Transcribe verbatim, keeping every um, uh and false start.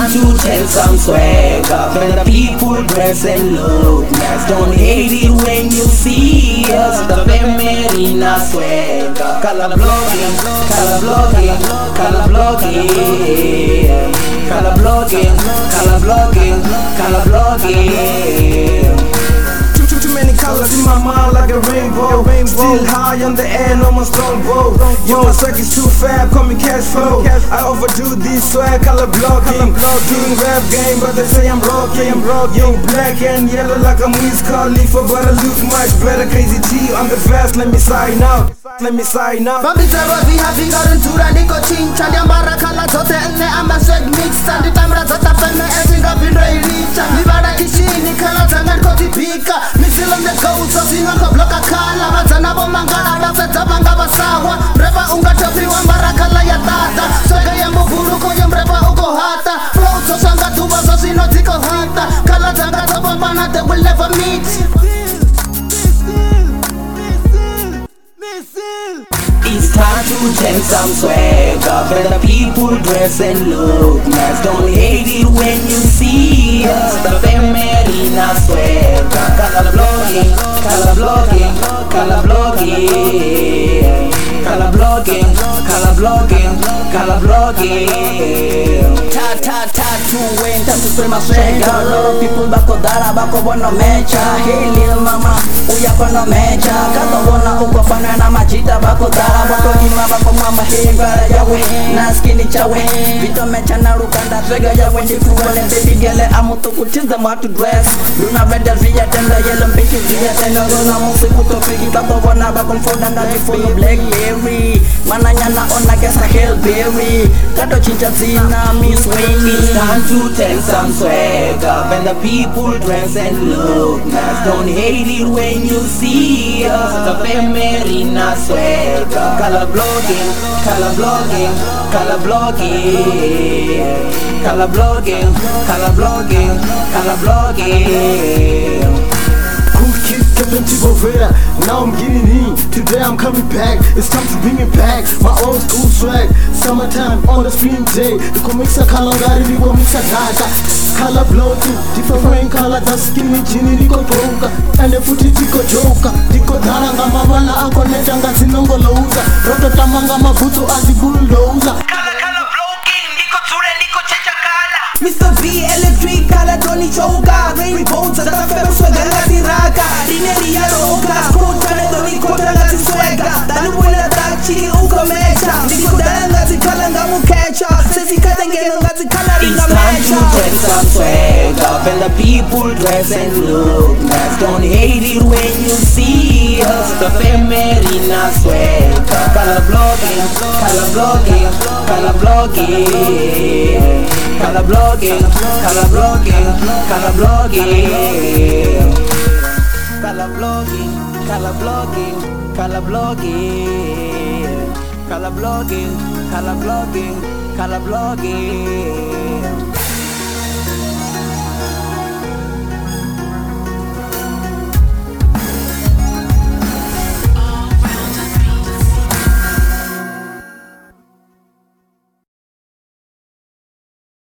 time to tell some swagger. When the people dress and look nice, don't hate it when you see us. The Femerina swagger. Color blogging, color blogging, color blogging, color blogging, color blogging, color blogging. Too, too many colors in my mind like a rainbow. Still high on the air, no more strong bow. Yo, my swag is too fab, call me cash flow. I overdo this swag, color blocking. Doing rap game, but they say I'm rocking. Yo, black and yellow like I'm Wiz Khalifa, but I look much better. Crazy T, I'm the best, let me sign out. Let me sign out. Babita Rovi having got into Randiko Ching, Chadiambara Kala Tote, and I'm a swag mix. And the time Razata Femme, ending up in Ray Rich. Livada Ishini, Kala Tangan Koti Pika. Missile on the coast, so sing on Bloka Kala, Matanabo Mangala, Rafeta Bangaba Sawa, Reba Unga Topi, Wambara Kala Yatata, Sagaya Muguru, Koyam Reba Ugo Hata, Flow to Sanga Tuba, so Sinotiko Hata, Kala Tanga Tobana, they will never meet. It's time to change some swagger. When the people dress and look nice, don't hate it when you see us. The Femerina swagger. Color blogging, color blogging, color blogging, color blogging, color blogging, color blogging. Ta ta ta to win, time to spray my swagger. A lot of people bako dara bako bono mecha. Hey little mama, uya kono mecha. Kato bona uko fana na majita bako dara bako ima bako mama. Hey gara yawe, na skini chawe. Vito mecha na rukanda swagger yawe ndi kuwale. Baby girl amuto kuchiz them how to dress. Luna veda via tenda yellow bitches via tenda. Gona musi kuto pigi bako bona bako mfoda na jifuno blackberry. Mananyana ona kesa hellberry. Kato chicha zina miss. It's time to tell some swagger. When the people dress and look nice, don't hate it when you see us. The Femerina swagger. Color blogging, color blogging, color blogging, color blogging, color blogging, color blogging. Captain Tivovera, now I'm getting in. Today I'm coming back, it's time to bring it back. My old school swag, summertime on the stream day. The comics are kalangari, we will mix a data. Color blocking, different color, the skinny genie, Nico Broka. And the footy Tico Joka. Tico Daranga, Mamana, Akoneta, Sinongo Loza. Roto Tamanga, Mabuto, Azi Bulldozer. Mister B, electric, color, Tony Choga. Rain bones, the Fem swagger, Lati Raga. Rineri, Yaroga. Screw, Tanedo, Nico, Dangati swagger. Danuela, Tachi, Uka Mecha. Nico Dangati, Kalanga, Mukecha. Sesi Katangeno, Gati Kalarina Mecha. It's time to tell some swagger. When the people dress and look nice, don't hate it when you see us. The Femerina swagger. Color blogging, color blogging, color blogging. Color blogging, color blogging, color blogging, color blogging, color blogging, color blogging, color blogging, color blogging, color blogging.